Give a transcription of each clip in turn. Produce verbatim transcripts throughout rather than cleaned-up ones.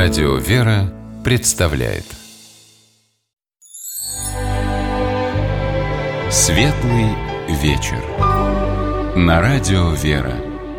Радио «Вера» представляет Светлый вечер на Радио «Вера».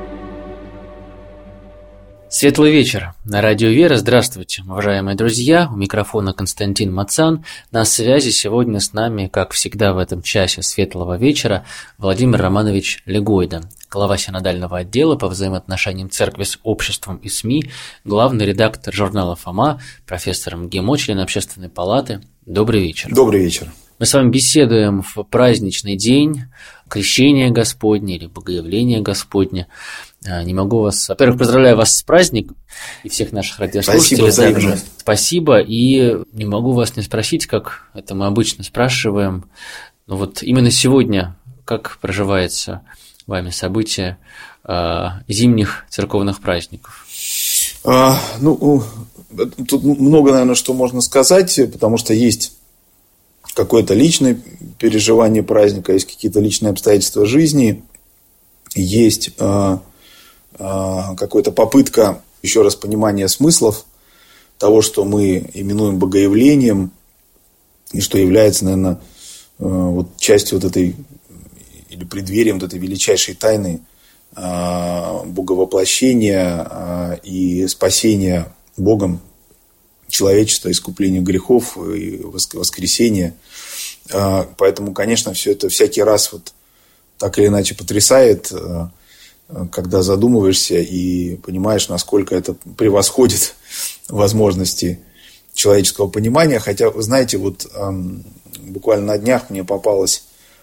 Светлый вечер на Радио «Вера». Здравствуйте, уважаемые друзья. У микрофона Константин Мацан. На связи сегодня с нами, как всегда в этом часе светлого вечера, Владимир Романович Легойда, глава синодального отдела по взаимоотношениям церкви с обществом и СМИ, главный редактор журнала «Фома», профессор МГИМО, член Общественной палаты. Добрый вечер. Добрый вечер. Мы с вами беседуем в праздничный день Крещения Господне или Богоявления Господне. Не могу вас... Во-первых, поздравляю вас с праздником и всех наших радиослушателей. Спасибо, также. Спасибо. И не могу вас не спросить, как это мы обычно спрашиваем. Но вот именно сегодня, как проживается вами событие э, зимних церковных праздников? А, ну, тут много, наверное, что можно сказать, потому что есть какое-то личное переживание праздника, есть какие-то личные обстоятельства жизни, есть э, э, какая-то попытка, еще раз, понимания смыслов того, что мы именуем богоявлением, и что является, наверное, э, вот частью вот этой, или преддверием вот этой величайшей тайны э, боговоплощения э, и спасения Богом человечества, искупления грехов и воскресения. Поэтому, конечно, все это всякий раз вот так или иначе потрясает, когда задумываешься и понимаешь, насколько это превосходит возможности человеческого понимания. Хотя, вы знаете, вот буквально на днях мне попалась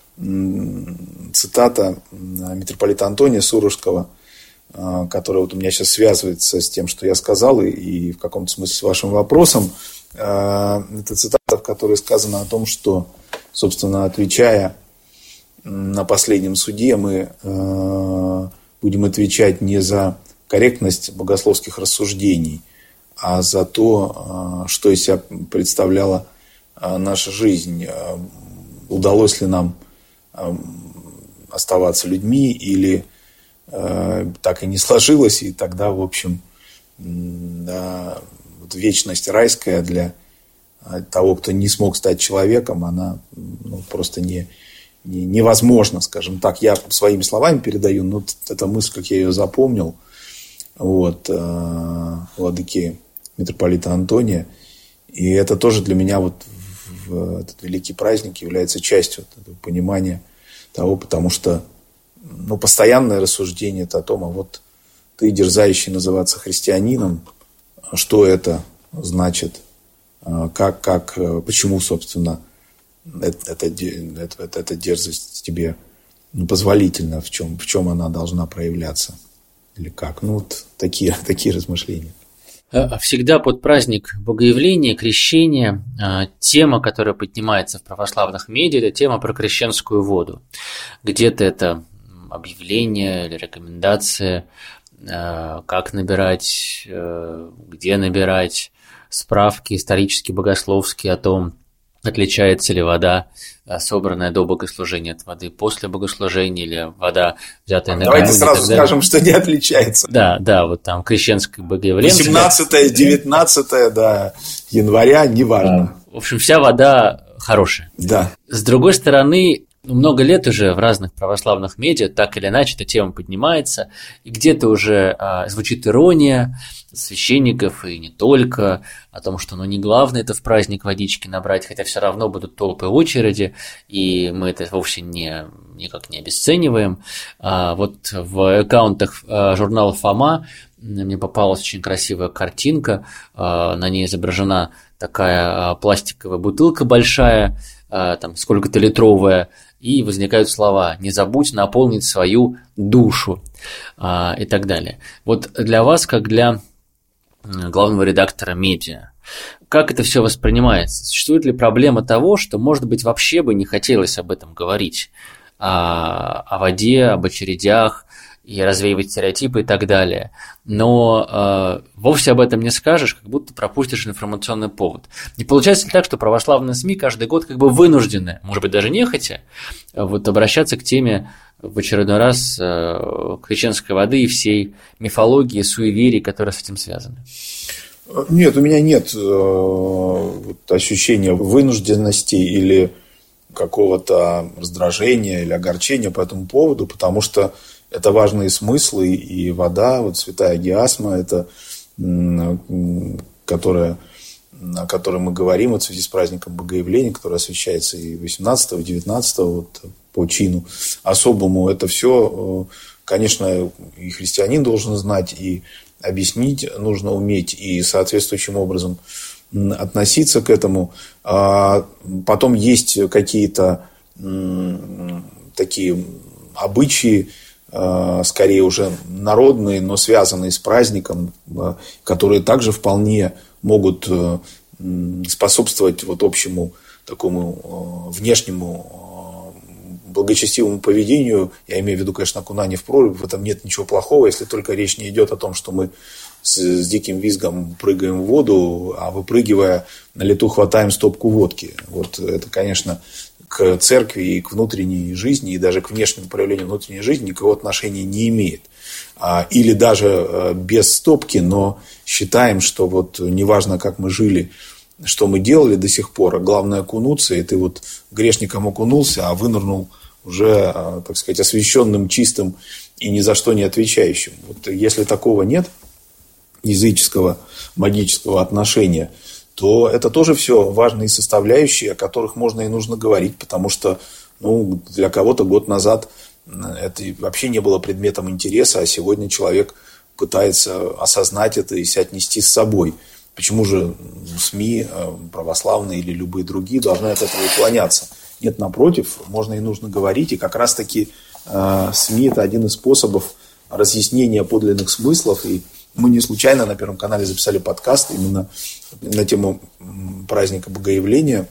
цитата митрополита Антония Сурожского, которая вот у меня сейчас связывается с тем, что я сказал, и, и в каком-то смысле с вашим вопросом. Это цитата, в которой сказано о том, что, собственно, отвечая на последнем суде, мы будем отвечать не за корректность богословских рассуждений, а за то, что из себя представляла наша жизнь. Удалось ли нам оставаться людьми, или так и не сложилось, и тогда, в общем, да, вот вечность райская для того, кто не смог стать человеком, она ну, просто не, не, невозможна, скажем так. Я своими словами передаю, но эта мысль, как я ее запомнил, вот, владыки митрополита Антония, и это тоже для меня вот в этот великий праздник является частью этого понимания того, потому что ну, постоянное рассуждение это о том, а вот ты, дерзающий называться христианином, что это значит, как, как, почему, собственно, это, это, это, эта дерзость тебе позволительна, в чем, в чем она должна проявляться, или как. Ну, вот такие, такие размышления. Всегда под праздник Богоявления, Крещения тема, которая поднимается в православных медиа, это тема про крещенскую воду. Где-то это объявление или рекомендация, как набирать, где набирать, справки исторические, богословские о том, отличается ли вода, собранная до богослужения, от воды после богослужения, или вода, взятая на Давайте сразу скажем, что не отличается. Да, да, вот там крещенское богоявление. восемнадцатое, девятнадцатое, да, января, неважно. В общем, вся вода хорошая. Да. С другой стороны, много лет уже в разных православных медиа так или иначе эта тема поднимается, и где-то уже а, звучит ирония священников, и не только, о том, что ну, не главное это в праздник водички набрать, хотя все равно будут толпы очереди, и мы это вовсе не, никак не обесцениваем. А, вот в аккаунтах а, журнала «Фома» мне попалась очень красивая картинка, а, на ней изображена такая а, пластиковая бутылка большая, а, там сколько-то литровая, и возникают слова «не забудь наполнить свою душу» а, и так далее. Вот для вас, как для главного редактора медиа, как это все воспринимается? Существует ли проблема того, что, может быть, вообще бы не хотелось об этом говорить? О, о воде, об очередях, и развеивать стереотипы и так далее. Но э, вовсе об этом не скажешь, как будто пропустишь информационный повод. Не получается ли так, что православные СМИ каждый год как бы вынуждены, может быть, даже нехотя, вот обращаться к теме в очередной раз э, крещенской воды и всей мифологии, суеверий, которые с этим связаны? Нет, у меня нет э, ощущения вынужденности или какого-то раздражения или огорчения по этому поводу, потому что это важные смыслы, и вода, вот святая гиасма, это, которая, о которой мы говорим вот в связи с праздником Богоявления, который освящается и восемнадцатого, и девятнадцатого вот, по чину особому, это все, конечно, и христианин должен знать, и объяснить нужно уметь, и соответствующим образом относиться к этому. А потом есть какие-то такие обычаи, скорее уже народные, но связанные с праздником, которые также вполне могут способствовать вот общему такому внешнему благочестивому поведению. Я имею в виду, конечно, окунание в прорубь, в этом нет ничего плохого, если только речь не идет о том, что мы с, с диким визгом прыгаем в воду, а выпрыгивая на лету хватаем стопку водки. Вот это, конечно, к церкви и к внутренней жизни, и даже к внешнему проявлению внутренней жизни никакого отношения не имеет. Или даже без стопки, но считаем, что вот неважно, как мы жили, что мы делали до сих пор, а главное окунуться, и ты вот грешником окунулся, а вынырнул уже, так сказать, освященным, чистым и ни за что не отвечающим. Вот если такого нет, языческого, магического отношения, то это тоже все важные составляющие, о которых можно и нужно говорить, потому что ну, для кого-то год назад это вообще не было предметом интереса, а сегодня человек пытается осознать это и соотнести с собой. Почему же СМИ, православные или любые другие, должны от этого уклоняться? Нет, напротив, можно и нужно говорить, и как раз-таки э, СМИ – это один из способов разъяснения подлинных смыслов, и мы не случайно на Первом канале записали подкаст именно на тему праздника Богоявления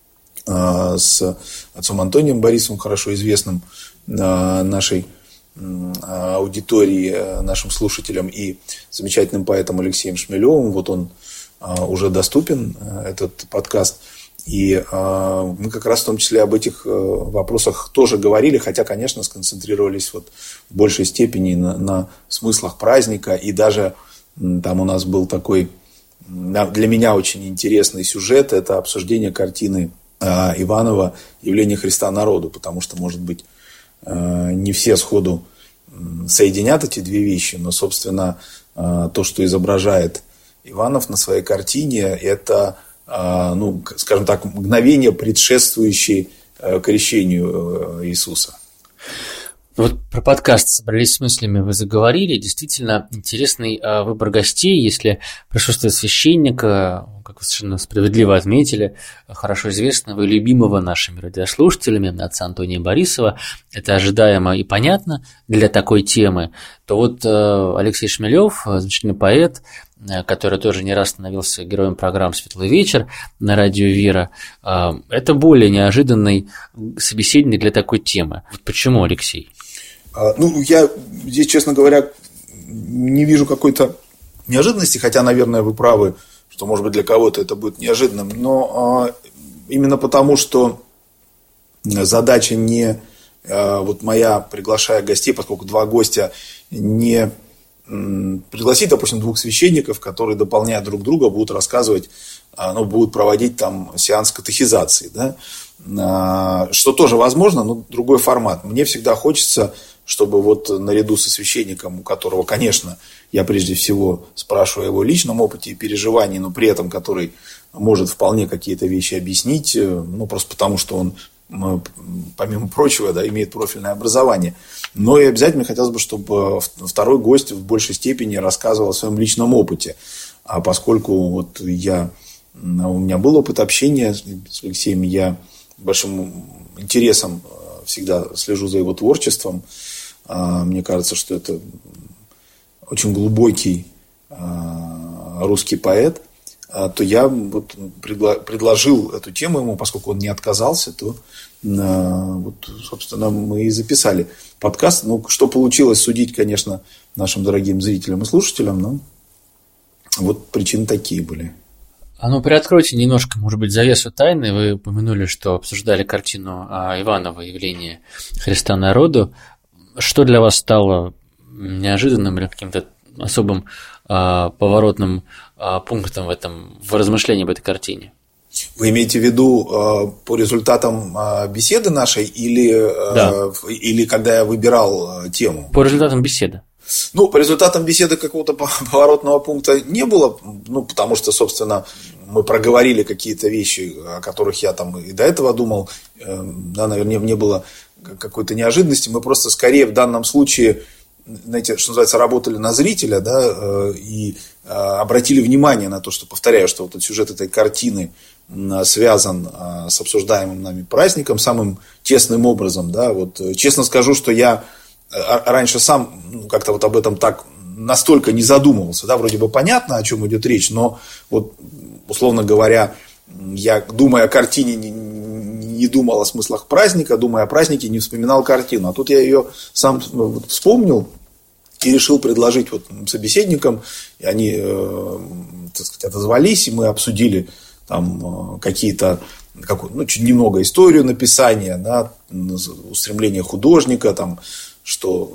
э, с отцом Антонием Борисовым, хорошо известным э, нашей э, аудитории, нашим слушателям, и замечательным поэтом Алексеем Шмелевым. Вот он э, уже доступен, э, этот подкаст. И э, мы как раз в том числе об этих э, вопросах тоже говорили, хотя, конечно, сконцентрировались вот в большей степени на, на смыслах праздника. И даже э, там у нас был такой для меня очень интересный сюжет. Это обсуждение картины э, Иванова «Явление Христа народу», потому что, может быть, э, не все сходу соединят эти две вещи, но, собственно, э, то, что изображает Иванов на своей картине, это... ну, скажем так, мгновение, предшествующее крещению Иисуса. Вот про подкаст «Собрались с мыслями» вы заговорили. Действительно интересный выбор гостей. Если присутствие священника, как вы совершенно справедливо отметили, хорошо известного и любимого нашими радиослушателями, отца Антония Борисова, это ожидаемо и понятно для такой темы, то вот Алексей Шмелев, замечательный поэт, который тоже не раз становился героем программ «Светлый вечер» на радио «Вера», это более неожиданный собеседник для такой темы. Вот почему, Алексей? Ну, я здесь, честно говоря, не вижу какой-то неожиданности, хотя, наверное, вы правы, что, может быть, для кого-то это будет неожиданным, но именно потому, что задача не вот моя, приглашая гостей, поскольку два гостя, не пригласить, допустим, двух священников, которые, дополняя друг друга, будут рассказывать, ну, будут проводить там сеанс катехизации, да? Что тоже возможно, но другой формат. Мне всегда хочется, чтобы вот наряду со священником, у которого, конечно, я прежде всего спрашиваю о его личном опыте и переживании, но при этом который может вполне какие-то вещи объяснить, ну, просто потому, что он, помимо прочего, да, имеет профильное образование. Но и обязательно хотелось бы, чтобы второй гость в большей степени рассказывал о своем личном опыте. А поскольку вот я, у меня был опыт общения с Алексеем, я большим интересом всегда слежу за его творчеством. Мне кажется, что это очень глубокий русский поэт. То я вот предложил эту тему ему, поскольку он не отказался, то вот, собственно, мы и записали подкаст. Ну, что получилось, судить, конечно, нашим дорогим зрителям и слушателям, но вот причины такие были. А ну, приоткройте немножко, может быть, завесу тайны. Вы упомянули, что обсуждали картину Иванова «Явление Христа народу». Что для вас стало неожиданным или каким-то особым а, поворотным а, пунктом в этом, в размышлении об этой картине? Вы имеете в виду э, по результатам э, беседы нашей или, э, да. или когда я выбирал э, тему? По результатам беседы. Ну, по результатам беседы какого-то поворотного пункта не было, ну, потому что, собственно, мы проговорили какие-то вещи, о которых я там и до этого думал, э, да, наверное, не было какой-то неожиданности, мы просто скорее в данном случае, знаете, что называется, работали на зрителя, да, э, и э, обратили внимание на то, что, повторяю, что вот этот сюжет этой картины связан с обсуждаемым нами праздником самым тесным образом, да, вот честно скажу, что я раньше сам ну, как-то вот об этом так настолько не задумывался, да, вроде бы понятно, о чем идет речь, но вот, условно говоря, я, думая о картине, не, не думал о смыслах праздника, думая о празднике, не вспоминал картину, а тут я ее сам вот вспомнил и решил предложить вот собеседникам, и они, э, так сказать, отозвались, и мы обсудили там какие-то, как, ну, чуть немного историю написания, да, устремления художника, там, что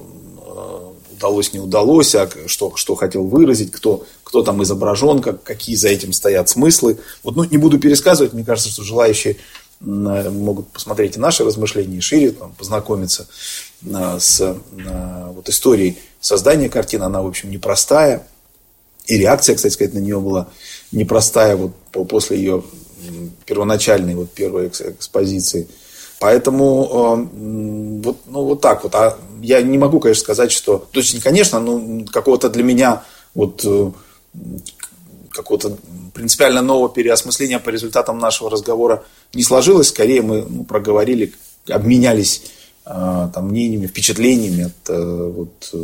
э, удалось, не удалось, а что, что хотел выразить, кто, кто там изображен, как, какие за этим стоят смыслы. Вот, ну, не буду пересказывать, мне кажется, что желающие э, могут посмотреть и наши размышления, и шире там, познакомиться э, с э, вот, историей создания картины. Она, в общем, непростая. И реакция, кстати сказать, на нее была непростая вот после ее первоначальной вот первой экспозиции. Поэтому э, вот, ну, вот так вот. А я не могу, конечно, сказать, что... То есть, конечно, ну, какого-то для меня вот э, какого-то принципиально нового переосмысления по результатам нашего разговора не сложилось. Скорее мы ну, проговорили, обменялись э, там, мнениями, впечатлениями от э, вот,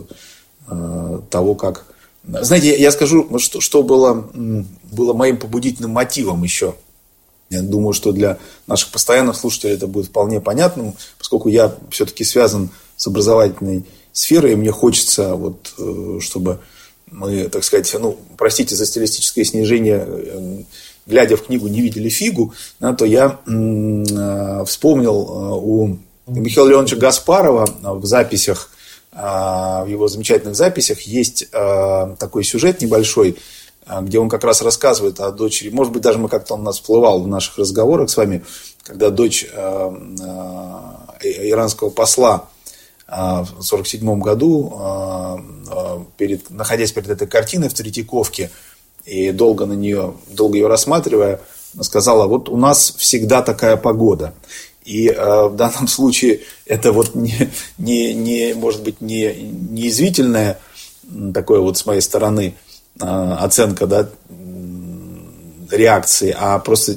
э, того, как... Знаете, я скажу, что, что было, было моим побудительным мотивом еще. Я думаю, что для наших постоянных слушателей это будет вполне понятным, поскольку я все-таки связан с образовательной сферой, и мне хочется, вот, чтобы мы, так сказать, ну, простите за стилистическое снижение, глядя в книгу «Не видели фигу», да, то я м- вспомнил у Михаила Леоновича Гаспарова в записях, в его замечательных записях есть такой сюжет небольшой, где он как раз рассказывает о дочери. Может быть, даже мы как-то он у нас всплывал в наших разговорах с вами, когда дочь иранского посла в сорок седьмом году, перед, находясь перед этой картиной в Третьяковке и долго на нее, долго ее рассматривая, сказала: вот у нас всегда такая погода. И э, в данном случае это вот не, не, не, может быть не, не язвительная такое вот с моей стороны э, оценка, да, реакции, а просто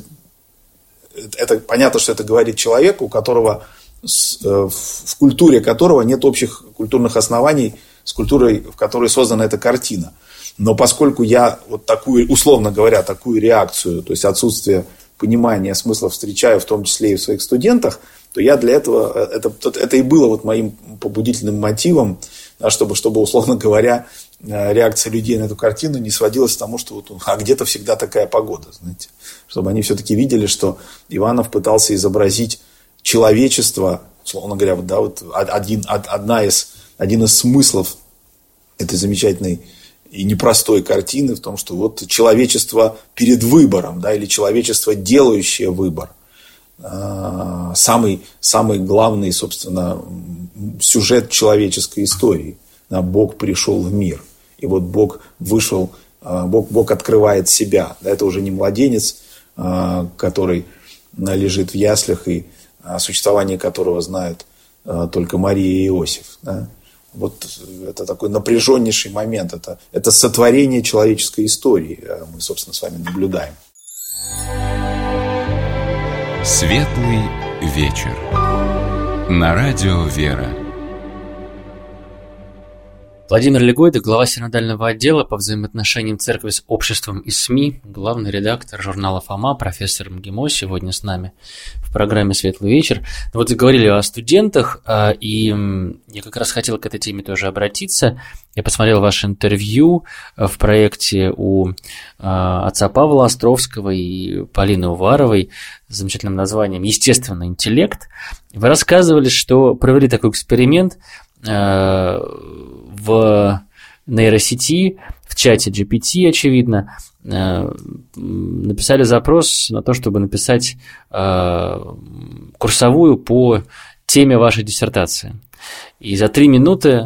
это понятно, что это говорит человек, у которого в культуре которого нет общих культурных оснований с культурой, в которой создана эта картина. Но поскольку я вот такую, условно говоря, такую реакцию, то есть отсутствие понимания смысла встречаю, в том числе и в своих студентах, то я для этого, это, это и было вот моим побудительным мотивом, да, чтобы, чтобы, условно говоря, реакция людей на эту картину не сводилась к тому, что вот, а где-то всегда такая погода, знаете, чтобы они все-таки видели, что Иванов пытался изобразить человечество, условно говоря, вот, да, вот один, одна из, один из смыслов этой замечательной и непростой картины в том, что вот человечество перед выбором, да, или человечество, делающее выбор. Самый, самый главный, собственно, сюжет человеческой истории. Да, Бог пришел в мир. И вот Бог вышел, Бог, Бог открывает себя. Да, это уже не младенец, который лежит в яслях, и существование которого знают только Мария и Иосиф. Да. Вот это такой напряженнейший момент. Это, это сотворение человеческой истории мы, собственно, с вами наблюдаем. Светлый вечер. На радио «Вера». Владимир Легойда, глава синодального отдела по взаимоотношениям церкви с обществом и СМИ, главный редактор журнала «Фома», профессор МГИМО, сегодня с нами в программе «Светлый вечер». Вот заговорили о студентах, и я как раз хотел к этой теме тоже обратиться. Я посмотрел ваше интервью в проекте у отца Павла Островского и Полины Уваровой с замечательным названием «Естественный интеллект». Вы рассказывали, что провели такой эксперимент в нейросети, в чате джи пи ти, очевидно, написали запрос на то, чтобы написать курсовую по теме вашей диссертации. И за три минуты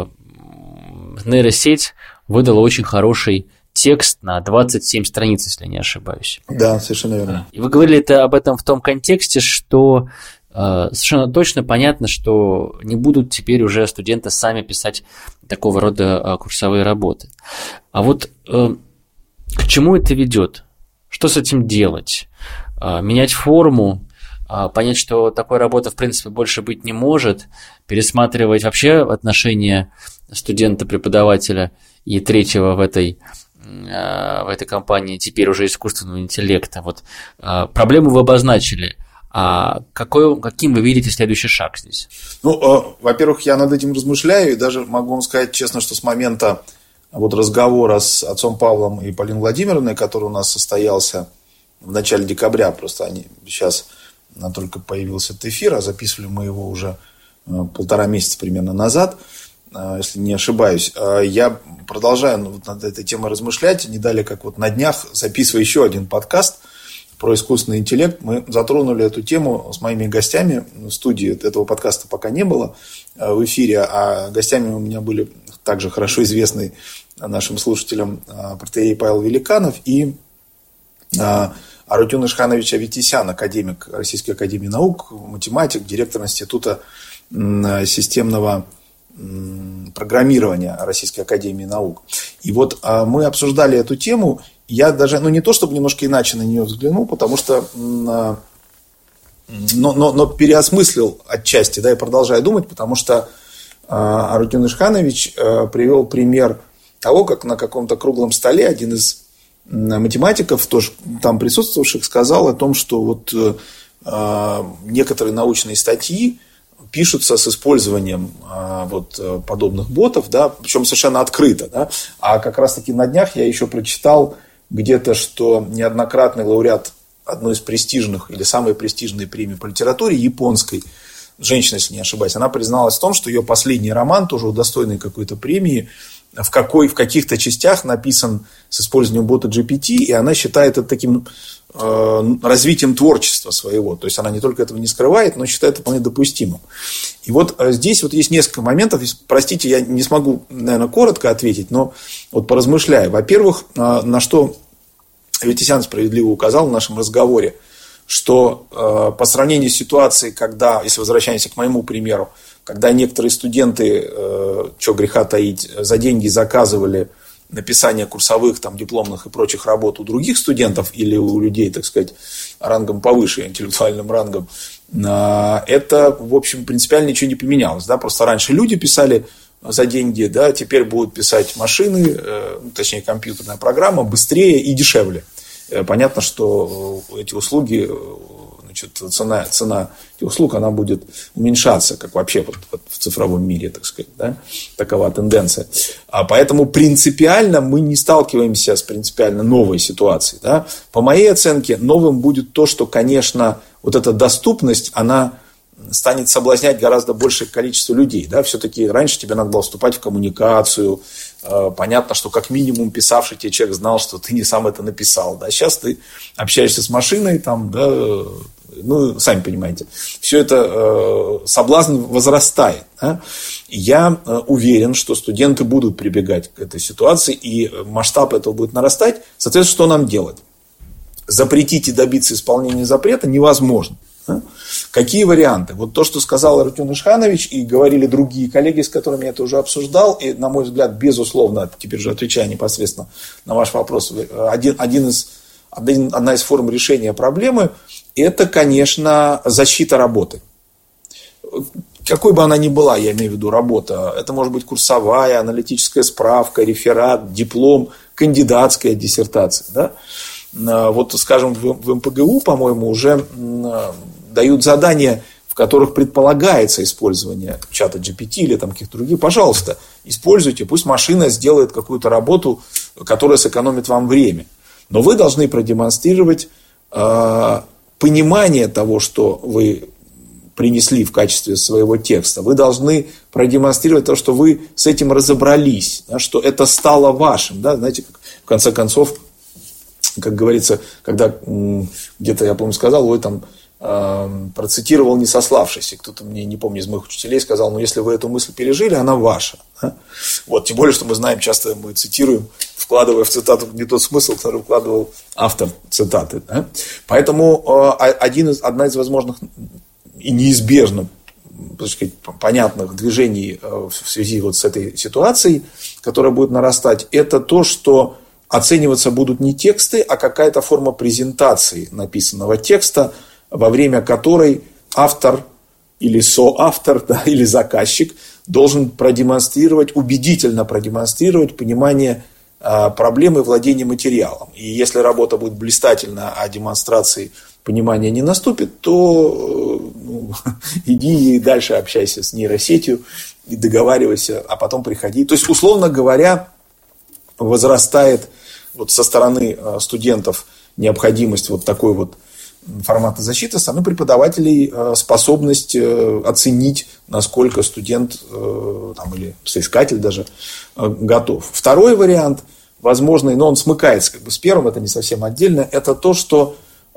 нейросеть выдала очень хороший текст на двадцать семь страниц, если не ошибаюсь. Да, совершенно верно. И вы говорили это об этом в том контексте, что э, совершенно точно понятно, что не будут теперь уже студенты сами писать такого рода э, курсовые работы. А вот э, к чему это ведет? Что с этим делать? Э, менять форму? Э, понять, что такой работы в принципе больше быть не может? Пересматривать вообще отношения студента-преподавателя и третьего в этой в этой компании теперь уже искусственного интеллекта. Вот, проблему вы обозначили. А какой, каким вы видите следующий шаг здесь? Ну, во-первых, я над этим размышляю, и даже могу вам сказать честно, что с момента вот разговора с отцом Павлом и Полиной Владимировной, который у нас состоялся в начале декабря, просто они сейчас только появился этот эфир, а записывали мы его уже полтора месяца примерно назад, если не ошибаюсь, я продолжаю вот над этой темой размышлять. Не далее, как вот на днях, записывая еще один подкаст про искусственный интеллект, мы затронули эту тему с моими гостями. В студии этого подкаста пока не было в эфире, а гостями у меня были также хорошо известный нашим слушателям протоиерей Павел Великанов и Арутюн Ишханович Аветисян, академик Российской академии наук, математик, директор Института системного программирования Российской академии наук. И вот а, мы обсуждали эту тему. Я даже, ну не то чтобы немножко иначе на нее взглянул, потому что а, но, но, но переосмыслил отчасти, да, и продолжаю думать, потому что а, Арутюн Ишханович а, привел пример того, как на каком-то круглом столе один из математиков, тоже там присутствовавших, сказал о том, что вот а, некоторые научные статьи пишутся с использованием а, вот, подобных ботов, да, причем совершенно открыто. Да. А как раз-таки на днях я еще прочитал где-то, что неоднократный лауреат одной из престижных или самой престижной премии по литературе японской, женщина, если не ошибаюсь, она призналась в том, что ее последний роман, тоже удостоенный какой-то премии, в, какой, в каких-то частях написан с использованием бота джи пи ти, и она считает это таким э, развитием творчества своего. То есть она не только этого не скрывает, но считает это вполне допустимым. И вот э, здесь вот есть несколько моментов. Простите, я не смогу, наверное, коротко ответить, но вот поразмышляю. Во-первых, э, на что Аветисян справедливо указал в нашем разговоре, что э, по сравнению с ситуацией, когда, если возвращаемся к моему примеру, когда некоторые студенты, э, что греха таить, за деньги заказывали написание курсовых, там, дипломных и прочих работ у других студентов или у людей, так сказать, рангом повыше, интеллектуальным рангом, э, это, в общем, принципиально ничего не поменялось. Да? Просто раньше люди писали за деньги, да, теперь будут писать машины, э, точнее, компьютерная программа быстрее и дешевле. Э, понятно, что эти услуги... Значит, цена, цена этих услуг она будет уменьшаться, как вообще вот, вот в цифровом мире, так сказать, да? Такова тенденция. А поэтому принципиально мы не сталкиваемся с принципиально новой ситуацией. Да? По моей оценке, новым будет то, что, конечно, вот эта доступность, она станет соблазнять гораздо большее количество людей. Да? Все-таки раньше тебе надо было вступать в коммуникацию. Понятно, что как минимум писавший тебе человек знал, что ты не сам это написал. Да? Сейчас ты общаешься с машиной, там, да, ну, сами понимаете, все это э, соблазн возрастает. Да? Я э, уверен, что студенты будут прибегать к этой ситуации, и масштаб этого будет нарастать. Соответственно, что нам делать? Запретить и добиться исполнения запрета невозможно. Да? Какие варианты? Вот то, что сказал Арутюн Ишханович, и говорили другие коллеги, с которыми я это уже обсуждал, и, на мой взгляд, безусловно, теперь же отвечая непосредственно на ваш вопрос, один, один из, один, одна из форм решения проблемы – это, конечно, защита работы. Какой бы она ни была, я имею в виду работа, это может быть курсовая, аналитическая справка, реферат, диплом, кандидатская диссертация. Да? Вот, скажем, в эм пэ гэ у, по-моему, уже дают задания, в которых предполагается использование чата джи пи ти или там каких-то других. Пожалуйста, используйте, пусть машина сделает какую-то работу, которая сэкономит вам время. Но вы должны продемонстрировать э, понимание того, что вы принесли в качестве своего текста. Вы должны продемонстрировать то, что вы с этим разобрались, да, что это стало вашим. Да, знаете, как, в конце концов, как говорится, когда где-то, я помню, сказал, ой, там, э, процитировал не сославшись, и кто-то мне, не помню, из моих учителей сказал, ну, если вы эту мысль пережили, она ваша. Да? Вот, тем более, что мы знаем, часто мы цитируем, вкладывая в цитату не тот смысл, который вкладывал автор цитаты. Да? Поэтому э, один из, одна из возможных и неизбежно, так сказать, понятных движений в связи вот с этой ситуацией, которая будет нарастать, это то, что оцениваться будут не тексты, а какая-то форма презентации написанного текста, во время которой автор или соавтор, да, или заказчик должен продемонстрировать, убедительно продемонстрировать понимание а, проблемы владения материалом. И если работа будет блистательна, а демонстрации понимания не наступит, то ну, иди и дальше общайся с нейросетью и договаривайся, а потом приходи. То есть, условно говоря, возрастает вот со стороны студентов необходимость вот такой вот формата защиты, со стороны преподавателей способность оценить, насколько студент там, или соискатель даже готов. Второй вариант, возможный, но он смыкается как бы с первым, это не совсем отдельно, это то, что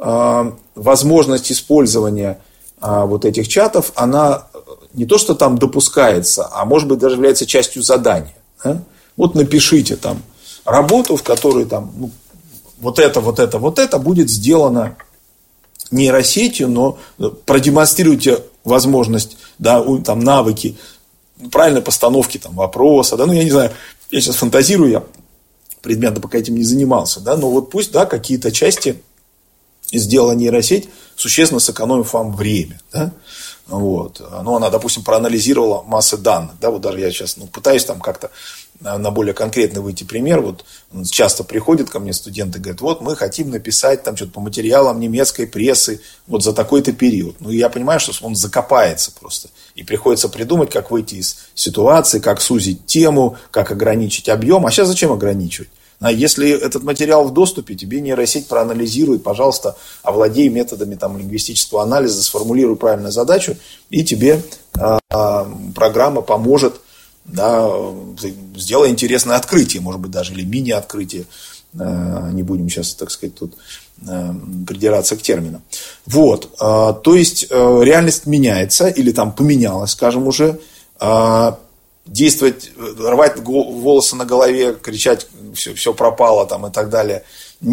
возможность использования вот этих чатов, она не то, что там допускается, а может быть даже является частью задания. Да? Вот напишите там работу, в которой там ну, вот это, вот это, вот это будет сделано нейросетью, но продемонстрируйте возможность, да, там, навыки правильной постановки там, вопроса, да, ну я не знаю, я сейчас фантазирую, я предметно пока этим не занимался, да, но вот пусть, да, какие-то части сделала нейросеть, существенно сэкономив вам время, да. Вот. Ну, она, допустим, проанализировала массы данных. Да? Вот даже я сейчас ну, пытаюсь там как-то на более конкретный выйти пример. Вот часто приходят ко мне студенты и говорят, вот мы хотим написать там что-то по материалам немецкой прессы вот за такой-то период. Ну, я понимаю, что он закопается просто. И приходится придумать, как выйти из ситуации, как сузить тему, как ограничить объем. А сейчас зачем ограничивать? А если этот материал в доступе, тебе нейросеть проанализирует, пожалуйста, овладей методами там, лингвистического анализа, сформулируй правильную задачу, и тебе э, программа поможет, да, сделай интересное открытие, может быть, даже, или мини-открытие. Э, не будем сейчас, так сказать, тут э, придираться к терминам. Вот, э, то есть, э, реальность меняется, или там поменялась, скажем, уже, э, действовать, рвать волосы на голове, кричать, все, все пропало там, и так далее,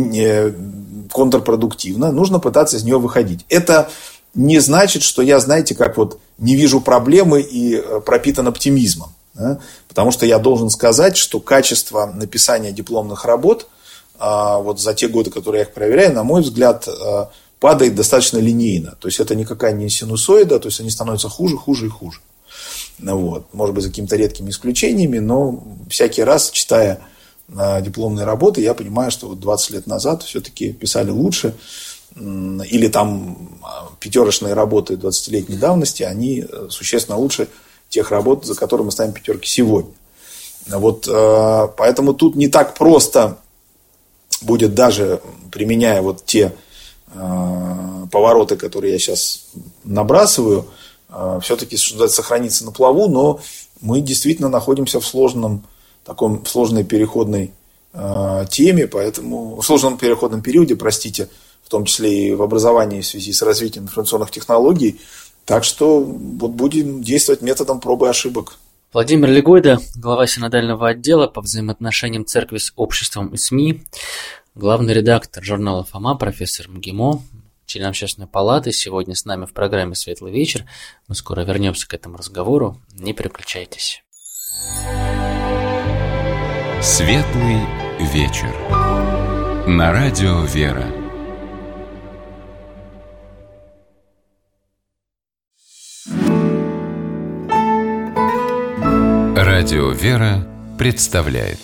контрпродуктивно. Нужно пытаться из нее выходить. Это не значит, что я, знаете, как вот не вижу проблемы и пропитан оптимизмом. Да? Потому что я должен сказать, что качество написания дипломных работ вот за те годы, которые я их проверяю, на мой взгляд, падает достаточно линейно. То есть это никакая не синусоида, то есть они становятся хуже, хуже и хуже. Вот. Может быть, за какими-то редкими исключениями, но всякий раз, читая э, дипломные работы, я понимаю, что вот двадцать лет назад все-таки писали лучше. Или там пятерочные работы двадцатилетней давности, они существенно лучше тех работ, за которые мы ставим пятерки сегодня. Вот, э, поэтому тут не так просто будет, даже применяя вот те э, повороты, которые я сейчас набрасываю, все-таки сохраниться на плаву, но мы действительно находимся в сложном, таком, в сложной переходной э, теме, поэтому в сложном переходном периоде, простите, в том числе и в образовании в связи с развитием информационных технологий. Так что вот будем действовать методом пробы и ошибок. Владимир Легойда, глава синодального отдела по взаимоотношениям церкви с обществом и СМИ, главный редактор журнала «Фома», профессор МГИМО, член Общественной палаты, сегодня с нами в программе «Светлый вечер». Мы скоро вернемся к этому разговору. Не переключайтесь. Светлый вечер. На радио «Вера». Радио «Вера» представляет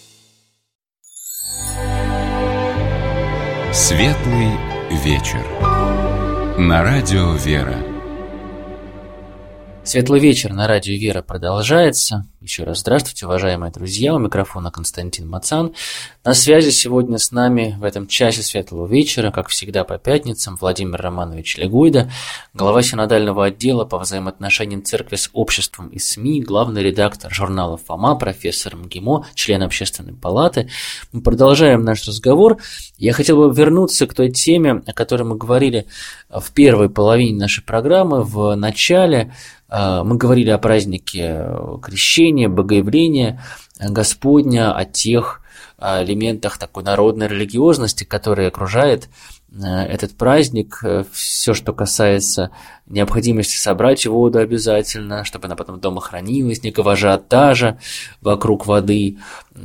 Светлый вечер. На радио «Вера». Светлый вечер на радио Вера продолжается. Еще раз здравствуйте, уважаемые друзья. У микрофона Константин Мацан. На связи сегодня с нами в этом часе светлого вечера, как всегда по пятницам, Владимир Романович Легойда, глава синодального отдела по взаимоотношениям церкви с обществом и СМИ, главный редактор журнала «Фома», профессор МГИМО, член Общественной палаты. Мы продолжаем наш разговор. Я хотел бы вернуться к той теме, о которой мы говорили в первой половине нашей программы, в начале. Мы говорили о празднике Крещения, Богоявления Господня, о тех элементах такой народной религиозности, которые окружает этот праздник. Все, что касается необходимости собрать воду обязательно, чтобы она потом дома хранилась, некого ажиотажа вокруг воды.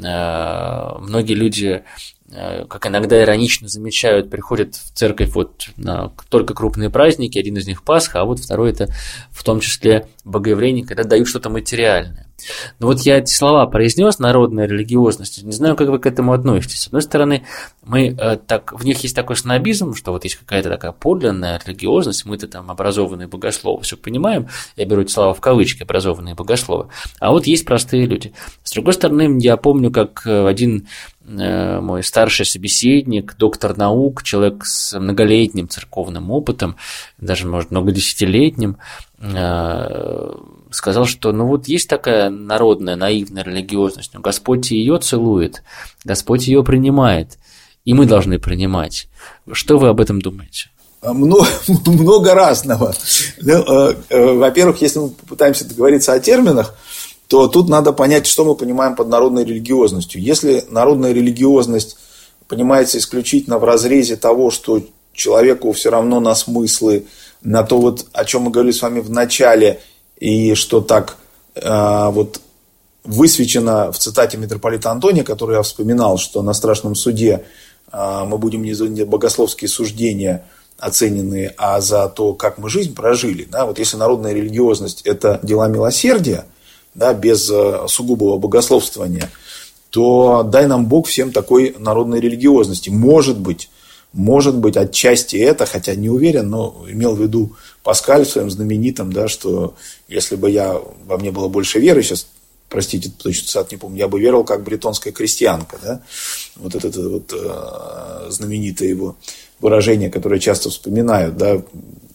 Многие люди, как иногда иронично замечают, приходят в церковь вот на только крупные праздники, один из них Пасха, а вот второй это в том числе Богоявление, когда дают что-то материальное. Но вот я эти слова произнес, народная религиозность, не знаю, как вы к этому относитесь. С одной стороны, мы так, в них есть такой снобизм, что вот есть какая-то такая подлинная религиозность, мы-то там образованные богословы, все понимаем, я беру эти слова в кавычки, образованные богословы, а вот есть простые люди. С другой стороны, я помню, как один мой старший собеседник, доктор наук, человек с многолетним церковным опытом, даже, может, многодесятилетним, сказал, что ну вот есть такая народная, наивная религиозность, но Господь ее целует, Господь ее принимает, и мы должны принимать. Что вы об этом думаете? Много, много разного. Во-первых, если мы попытаемся договориться о терминах, то тут надо понять, что мы понимаем под народной религиозностью. Если народная религиозность понимается исключительно в разрезе того, что человеку все равно на смыслы, на то, вот, о чем мы говорили с вами в начале, и что так э, вот высвечено в цитате митрополита Антония, которую я вспоминал, что на страшном суде э, мы будем не за богословские суждения оценены, а за то, как мы жизнь прожили. Да? Вот если народная религиозность – это дела милосердия, да, без сугубого богословствования, то дай нам Бог всем такой народной религиозности. Может быть, может быть, отчасти это, хотя не уверен, но имел в виду Паскаль в своем знаменитом, да, что если бы я, во мне было больше веры, сейчас, простите, точно цитат не помню, я бы верил, как бретонская крестьянка. Да? Вот это, это вот, э, знаменитое его выражение, которое часто вспоминают, да,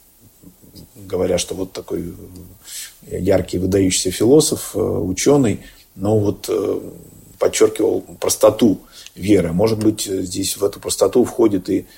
говоря, что вот такой яркий, выдающийся философ, ученый, но вот подчеркивал простоту веры. Может быть, здесь в эту простоту входит и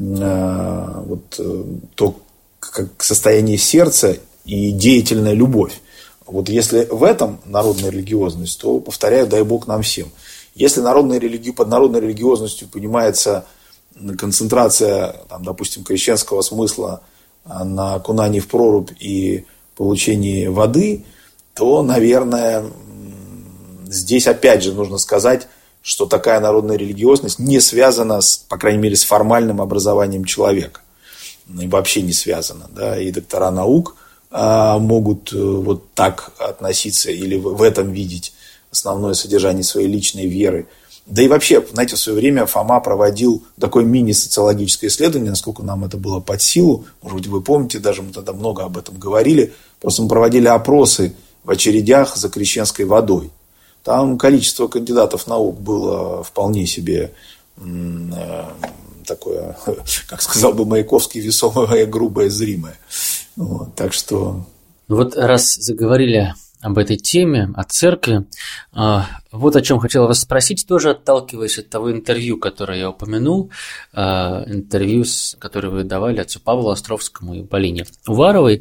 вот то как состояние сердца и деятельная любовь. Вот если в этом народная религиозность, то, повторяю, дай Бог нам всем. Если народная религи... под народной религиозностью понимается концентрация, там, допустим, крещенского смысла на окунании в прорубь и получении воды, то, наверное, здесь опять же нужно сказать, что такая народная религиозность не связана, с, по крайней мере, с формальным образованием человека. И вообще не связана. Да? И доктора наук а, могут вот так относиться или в, в этом видеть основное содержание своей личной веры. Да и вообще, знаете, в свое время Фома проводил такое мини-социологическое исследование, насколько нам это было под силу. Может быть, вы помните, даже мы тогда много об этом говорили. Просто мы проводили опросы в очередях за крещенской водой. Там количество кандидатов наук было вполне себе э, такое, как сказал бы Маяковский, весомое, грубое, зримое. Вот, так что... Вот раз заговорили об этой теме, о церкви. Вот о чем хотел вас спросить, тоже отталкиваясь от того интервью, которое я упомянул, интервью, которое вы давали отцу Павлу Островскому и Полине Уваровой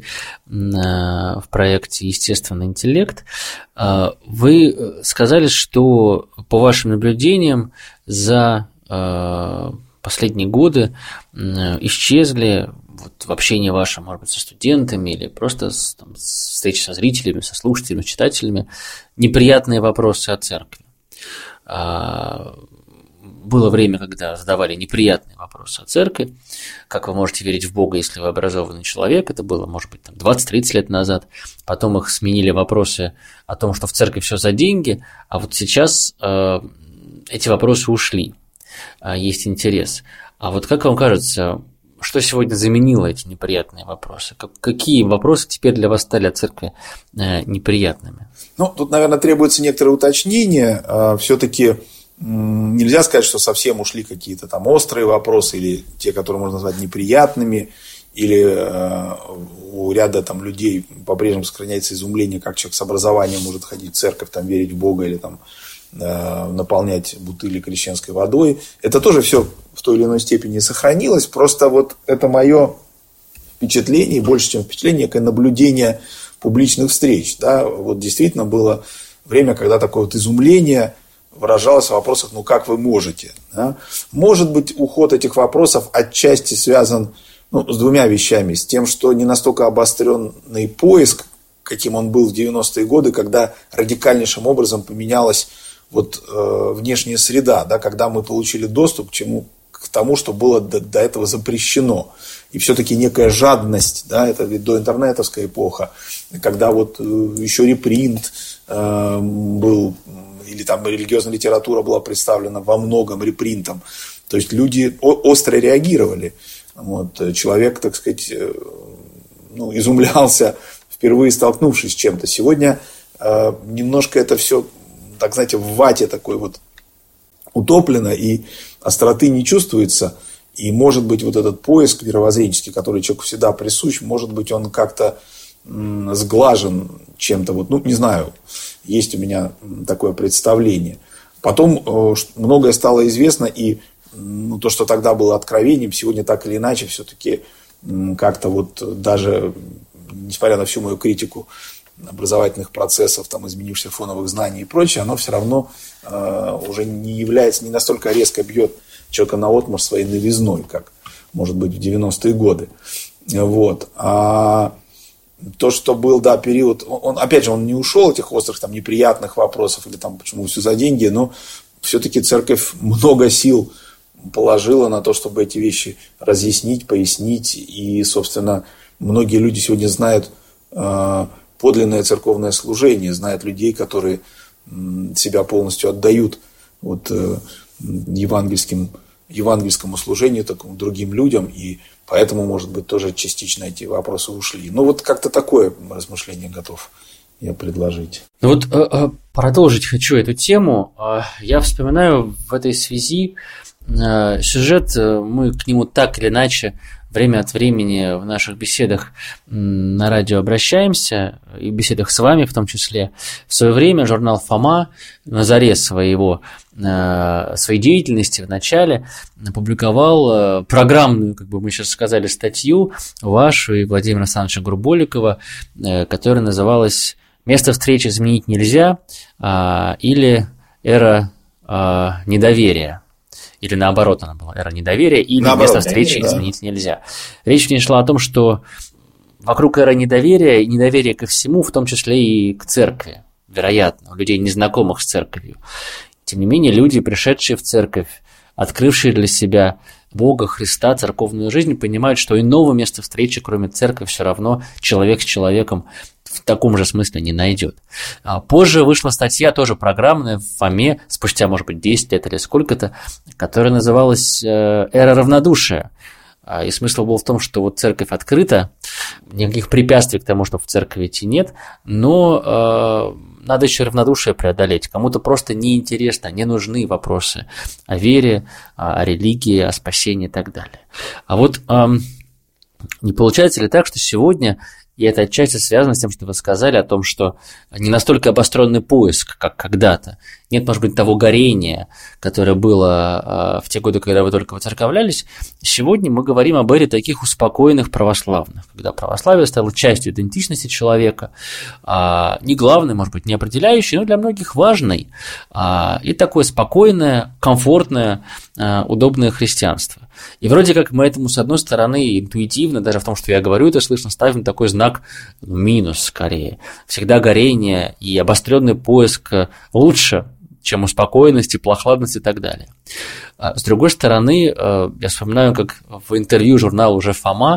в проекте «Естественный интеллект». Вы сказали, что по вашим наблюдениям за последние годы исчезли вот в общении вашем, может быть, со студентами или просто с, там, с встречи со зрителями, со слушателями, с читателями, неприятные вопросы о церкви. А, было время, когда задавали неприятные вопросы о церкви, как вы можете верить в Бога, если вы образованный человек, это было, может быть, там, двадцать-тридцать лет назад, потом их сменили вопросы о том, что в церкви все за деньги, а вот сейчас э, эти вопросы ушли, есть интерес. А вот как вам кажется, что сегодня заменило эти неприятные вопросы? Какие вопросы теперь для вас стали от церкви неприятными? Ну, тут, наверное, требуется некоторое уточнение. Все-таки нельзя сказать, что совсем ушли какие-то там острые вопросы или те, которые можно назвать неприятными, или у ряда там людей по-прежнему сохраняется изумление, как человек с образованием может ходить в церковь, там, верить в Бога или там наполнять бутыли крещенской водой. Это тоже все в той или иной степени сохранилось. Просто вот это мое впечатление, больше, чем впечатление, некое наблюдение публичных встреч. Да? Вот действительно было время, когда такое вот изумление выражалось в вопросах, ну как вы можете? Да? Может быть, уход этих вопросов отчасти связан, ну, с двумя вещами. С тем, что не настолько обостренный поиск, каким он был в девяностые годы, когда радикальнейшим образом поменялась вот, э, внешняя среда, да, когда мы получили доступ к, чему, к тому, что было до, до этого запрещено. И все-таки некая жадность, да, это ведь доинтернетовская эпоха, когда вот э, еще репринт э, был, или там религиозная литература была представлена во многом репринтом. То есть люди остро реагировали. Вот, человек, так сказать, э, ну, изумлялся, впервые столкнувшись с чем-то. Сегодня э, немножко это все, так знаете, в вате такой вот утоплено, и остроты не чувствуется. И, может быть, вот этот поиск мировоззренческий, который человеку всегда присущ, может быть, он как-то м, сглажен чем-то. Вот, ну, не знаю, есть у меня такое представление. Потом э, многое стало известно, и ну, то, что тогда было откровением, сегодня так или иначе все-таки м, как-то вот даже, несмотря на всю мою критику образовательных процессов, там, изменившихся фоновых знаний и прочее, оно все равно э, уже не является, не настолько резко бьет человека наотмашь своей новизной, как, может быть, в девяностые годы. Вот. А то, что был, да, период, он, он, опять же, он не ушел от этих острых, там, неприятных вопросов, или там, почему все за деньги, но все-таки церковь много сил положила на то, чтобы эти вещи разъяснить, пояснить. И, собственно, многие люди сегодня знают э, подлинное церковное служение, знают людей, которые э, себя полностью отдают вот, э, евангельским, евангельскому служению, такому другим людям. И поэтому, может быть, тоже частично эти вопросы ушли. Ну, вот как-то такое размышление готов я предложить. Ну вот э, продолжить хочу эту тему. Я вспоминаю в этой связи сюжет, мы к нему так или иначе время от времени в наших беседах на радио обращаемся, и в беседах с вами в том числе. В свое время журнал «Фома» на заре своего, своей деятельности в начале опубликовал программную, как бы мы сейчас сказали, статью вашу и Владимира Александровича Груболикова, которая называлась «Место встречи изменить нельзя» или «Эра недоверия». Или наоборот, она была эра недоверия, или наоборот, место встречи да. изменить нельзя. Речь в ней шла о том, что вокруг эры недоверия и недоверия ко всему, в том числе и к церкви, вероятно, у людей, незнакомых с церковью. Тем не менее, люди, пришедшие в церковь, открывшие для себя Бога, Христа, церковную жизнь, понимают, что иного места встречи, кроме церкви, все равно человек с человеком в таком же смысле не найдет. Позже вышла статья, тоже программная, в Фоме, спустя, может быть, десять лет или сколько-то, которая называлась «Эра равнодушия». И смысл был в том, что вот церковь открыта, никаких препятствий к тому, чтобы в церковь идти, нет, но э, надо еще равнодушие преодолеть. Кому-то просто неинтересно, не нужны вопросы о вере, о религии, о спасении и так далее. А вот э, не получается ли так, что сегодня, и это отчасти связано с тем, что вы сказали о том, что не настолько обостренный поиск, как когда-то. Нет, может быть, того горения, которое было в те годы, когда вы только воцерковлялись. Сегодня мы говорим об эре таких успокоенных православных, когда православие стало частью идентичности человека, не главной, может быть, не определяющей, но для многих важной, и такое спокойное, комфортное, удобное христианство. И вроде как мы этому, с одной стороны, интуитивно, даже в том, что я говорю, это слышно, ставим такой знак минус скорее. Всегда горение и обостренный поиск лучше, чем успокоенность, теплохладность и так далее. С другой стороны, я вспоминаю, как в интервью журналу уже «Фома»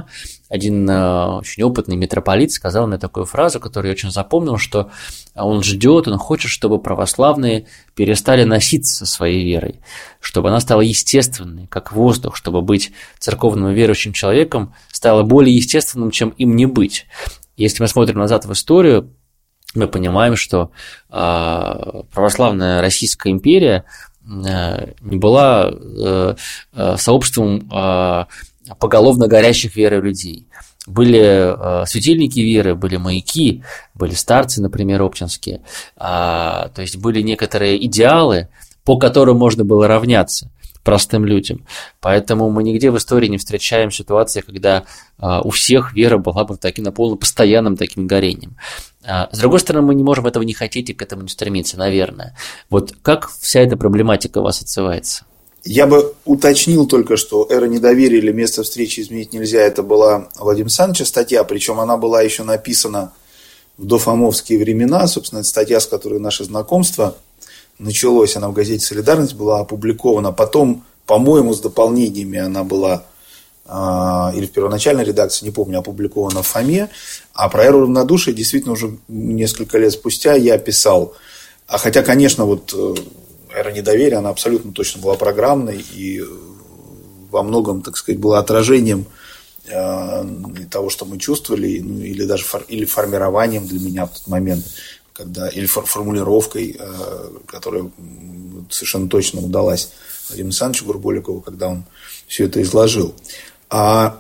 один очень опытный митрополит сказал мне такую фразу, которую я очень запомнил, что он ждет, он хочет, чтобы православные перестали носиться со своей верой, чтобы она стала естественной, как воздух, чтобы быть церковным и верующим человеком стало более естественным, чем им не быть. Если мы смотрим назад в историю, мы понимаем, что православная Российская империя не была сообществом поголовно горящих верой людей. Были светильники веры, были маяки, были старцы, например, обчинские, то есть были некоторые идеалы, по которым можно было равняться простым людям. Поэтому мы нигде в истории не встречаем ситуации, когда у всех вера была бы таким наполнена постоянным таким горением. С другой стороны, мы не можем этого не хотеть и к этому не стремиться, наверное. Вот как вся эта проблематика у вас отзывается? Я бы уточнил только, что «Эра недоверия» или «Место встречи изменить нельзя» – это была Владимира Александровича статья, причем она была еще написана в дофомовские времена, собственно, это статья, с которой наше знакомство началось, она в газете «Солидарность» была опубликована, потом, по-моему, с дополнениями она была, э, или в первоначальной редакции, не помню, опубликована в Фоме, а про «Эру равнодушия» действительно уже несколько лет спустя я писал, а хотя, конечно, вот «Эра недоверия», она абсолютно точно была программной и во многом, так сказать, была отражением э, того, что мы чувствовали, ну, или даже фор, или формированием для меня в тот момент, когда, или формулировкой, которая совершенно точно удалась Владимиру Александровичу Горболикову, когда он все это изложил. А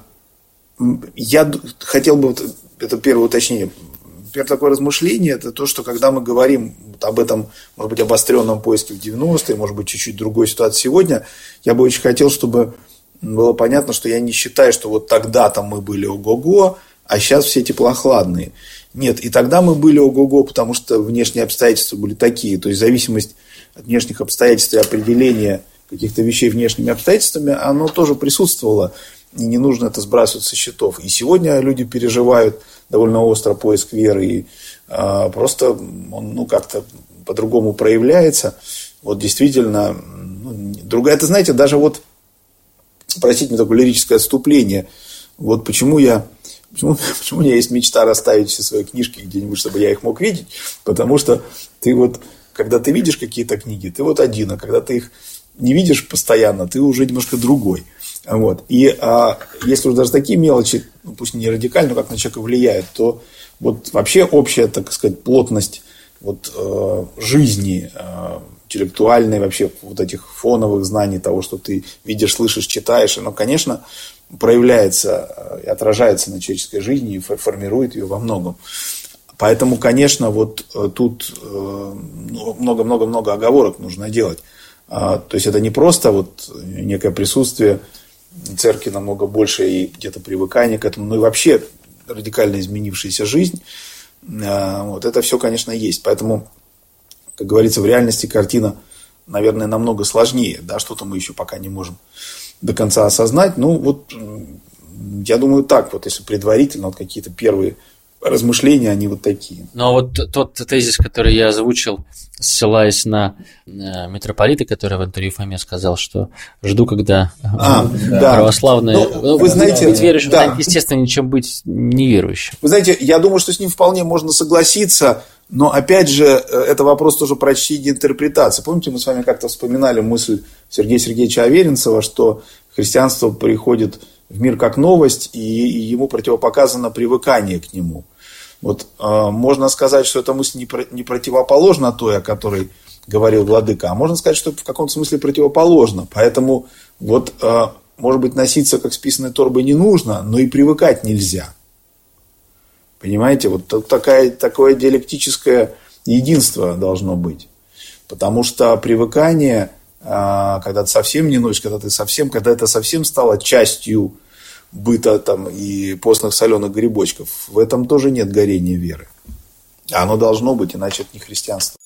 я хотел бы, это первое уточнение, первое такое размышление, это то, что когда мы говорим об этом, может быть, обостренном поиске в девяностые, может быть, чуть-чуть другой ситуации сегодня, я бы очень хотел, чтобы было понятно, что я не считаю, что вот тогда-то мы были ого-го, а сейчас все теплохладные. Нет, и тогда мы были ого-го, потому что внешние обстоятельства были такие. То есть зависимость от внешних обстоятельств и определения каких-то вещей внешними обстоятельствами, оно тоже присутствовало. И не нужно это сбрасывать со счетов. И сегодня люди переживают довольно остро поиск веры. И а, просто он ну, как-то по-другому проявляется. Вот действительно, ну, другая, это знаете, даже вот, простите мне такое лирическое отступление, вот почему я... Почему, почему у меня есть мечта расставить все свои книжки где-нибудь, чтобы я их мог видеть? Потому что ты вот, когда ты видишь какие-то книги, ты вот один, а когда ты их не видишь постоянно, ты уже немножко другой. Вот. И а, если уж даже такие мелочи, ну, пусть не радикально, но как на человека влияют, то вот вообще общая, так сказать, плотность вот, э, жизни, э, интеллектуальной, вообще вот этих фоновых знаний, того, что ты видишь, слышишь, читаешь, оно, конечно, проявляется и отражается на человеческой жизни и формирует ее во многом. Поэтому, конечно, вот тут много-много-много оговорок нужно делать. То есть это не просто вот некое присутствие церкви намного больше и где-то привыкание к этому, но и вообще радикально изменившаяся жизнь. Вот это все, конечно, есть. Поэтому, как говорится, в реальности картина, наверное, намного сложнее. Да, что-то мы еще пока не можем до конца осознать. Ну, вот, я думаю, так вот, если предварительно, вот какие-то первые размышления, они вот такие. Ну, а вот тот тезис, который я озвучил, ссылаясь на митрополита, который в интервью Фоме сказал, что жду, когда а, да. православные... Ну, вы знаете, быть верующим, да. естественно, ничем быть неверующим. Вы знаете, я думаю, что с ним вполне можно согласиться, но, опять же, это вопрос тоже про чтение интерпретации. Помните, мы с вами как-то вспоминали мысль Сергея Сергеевича Аверинцева, что христианство приходит в мир как новость, и ему противопоказано привыкание к нему. Вот э, можно сказать, что эта мысль не, про, не противоположна той, о которой говорил Владыка, а можно сказать, что в каком-то смысле противоположна. Поэтому, вот, э, может быть, носиться как с писаной торбой не нужно, но и привыкать нельзя. Понимаете, вот такая, такое диалектическое единство должно быть. Потому что привыкание, когда ты совсем не носишь, когда ты совсем, когда это совсем стало частью быта там, и постных соленых грибочков, в этом тоже нет горения веры. А оно должно быть, иначе это не христианство.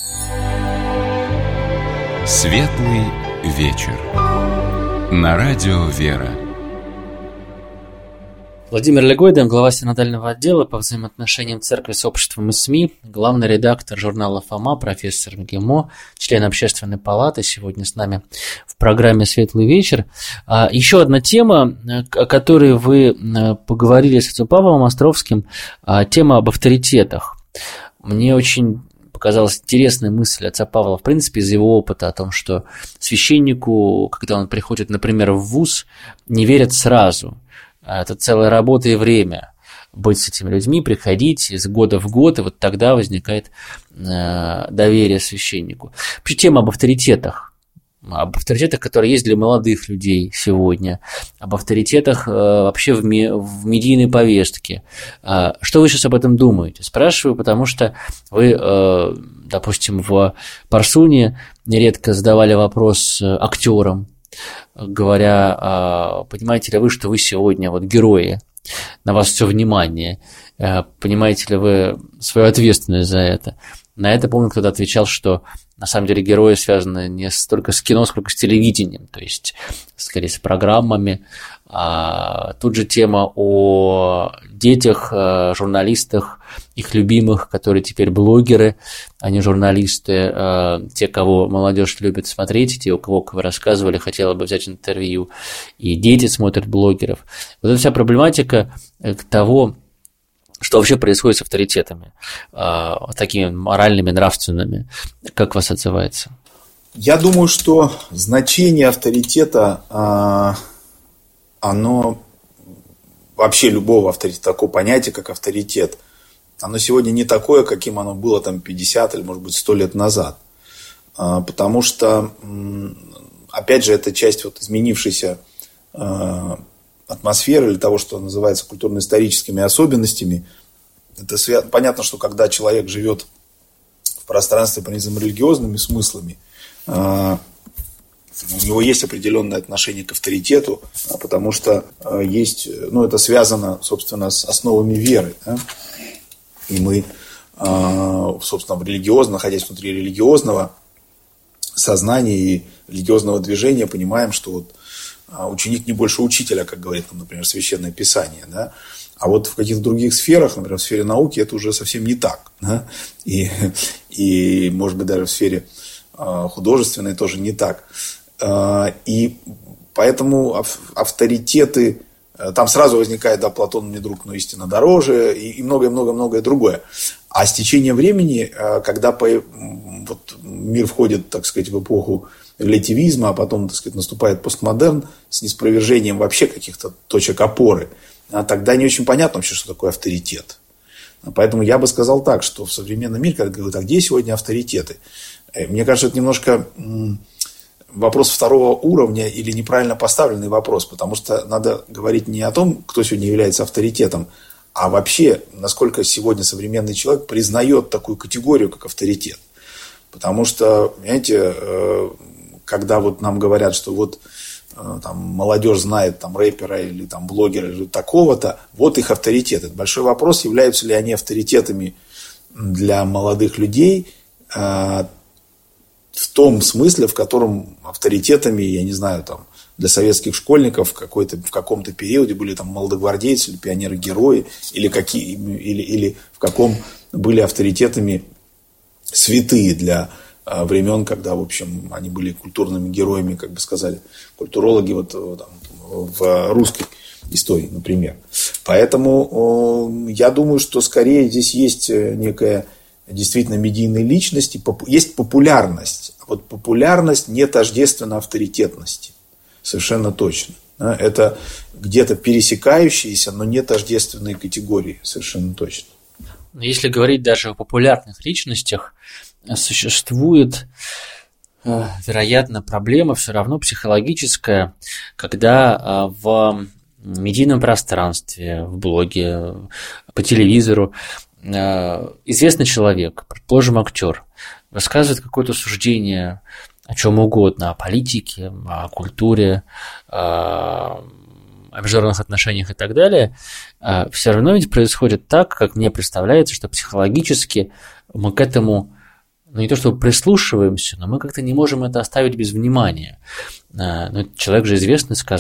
Светлый вечер. На радио «Вера». Владимир Легойда, глава синодального отдела по взаимоотношениям церкви с обществом и СМИ, главный редактор журнала «Фома», профессор МГИМО, член Общественной палаты, сегодня с нами в программе «Светлый вечер». Еще одна тема, о которой вы поговорили с отцом Павлом Островским, тема об авторитетах. Мне очень показалась интересная мысль отца Павла, в принципе, из его опыта о том, что священнику, когда он приходит, например, в вуз, не верят сразу. Это целая работа и время быть с этими людьми, приходить из года в год, и вот тогда возникает э, доверие священнику. Вообще тема об авторитетах, об авторитетах, которые есть для молодых людей сегодня, об авторитетах э, вообще в, ми, в медийной повестке. Э, что вы сейчас об этом думаете? Спрашиваю, потому что вы, э, допустим, в Парсуне нередко задавали вопрос актерам, говоря, понимаете ли вы, что вы сегодня вот герои, на вас все внимание, понимаете ли вы свою ответственность за это? На это, помню, кто-то отвечал, что на самом деле герои связаны не столько с кино, сколько с телевидением, то есть скорее с программами. А тут же тема о детях, журналистах, их любимых, которые теперь блогеры, а не журналисты, те, кого молодежь любит смотреть, те, у кого вы рассказывали, хотела бы взять интервью, и дети смотрят блогеров. Вот эта вся проблематика того, что вообще происходит с авторитетами, такими моральными, нравственными, как вас отзывается? Я думаю, что значение авторитета, оно вообще любого авторитета, такое понятие, как авторитет, оно сегодня не такое, каким оно было там пятьдесят или, может быть, сто лет назад. Потому что, опять же, это часть вот изменившейся атмосферы или того, что называется культурно-историческими особенностями. Это свя... Понятно, что когда человек живет в пространстве, пронизанном религиозными смыслами, у него есть определенное отношение к авторитету, потому что есть, ну, это связано, собственно, с основами веры. Да? И мы, собственно, религиозно, находясь внутри религиозного сознания и религиозного движения, понимаем, что вот ученик не больше учителя, как говорит, например, Священное Писание. Да? А вот в каких-то других сферах, например, в сфере науки, это уже совсем не так. Да? И, и, может быть, даже в сфере художественной тоже не так. И поэтому авторитеты, там сразу возникает, да, Платон мне друг, но истина дороже, и многое-многое-многое другое. А с течением времени, когда по, вот, мир входит, так сказать, в эпоху релятивизма, а потом, так сказать, наступает постмодерн с неспровержением вообще каких-то точек опоры, тогда не очень понятно вообще, что такое авторитет. Поэтому я бы сказал так, что в современном мире, когда говорят, а где сегодня авторитеты? Мне кажется, это немножко вопрос второго уровня или неправильно поставленный вопрос, потому что надо говорить не о том, кто сегодня является авторитетом, а вообще, насколько сегодня современный человек признает такую категорию, как авторитет. Потому что, понимаете, когда вот нам говорят, что вот там, молодежь знает там, рэпера или там, блогера или такого-то, вот их авторитет. Это большой вопрос, являются ли они авторитетами для молодых людей, в том смысле, в котором авторитетами, я не знаю, там, для советских школьников в, какой-то, в каком-то периоде были там молодогвардейцы или пионеры-герои, или, какие, или, или в каком были авторитетами святые для а, времен, когда, в общем, они были культурными героями, как бы сказали культурологи вот, там, в русской истории, например. Поэтому о, я думаю, что скорее здесь есть некая действительно медийной личности, есть популярность. А вот популярность не тождественна авторитетности. Совершенно точно. Это где-то пересекающиеся, но не тождественные категории. Совершенно точно. Если говорить даже о популярных личностях, существует, вероятно, проблема все равно психологическая, когда в медийном пространстве, в блоге, по телевизору известный человек, предположим, актер, рассказывает какое-то суждение о чем угодно, о политике, о культуре, о международных отношениях и так далее, все равно ведь происходит так, как мне представляется, что психологически мы к этому, ну не то чтобы прислушиваемся, но мы как-то не можем это оставить без внимания. Ну, человек же известный сказал.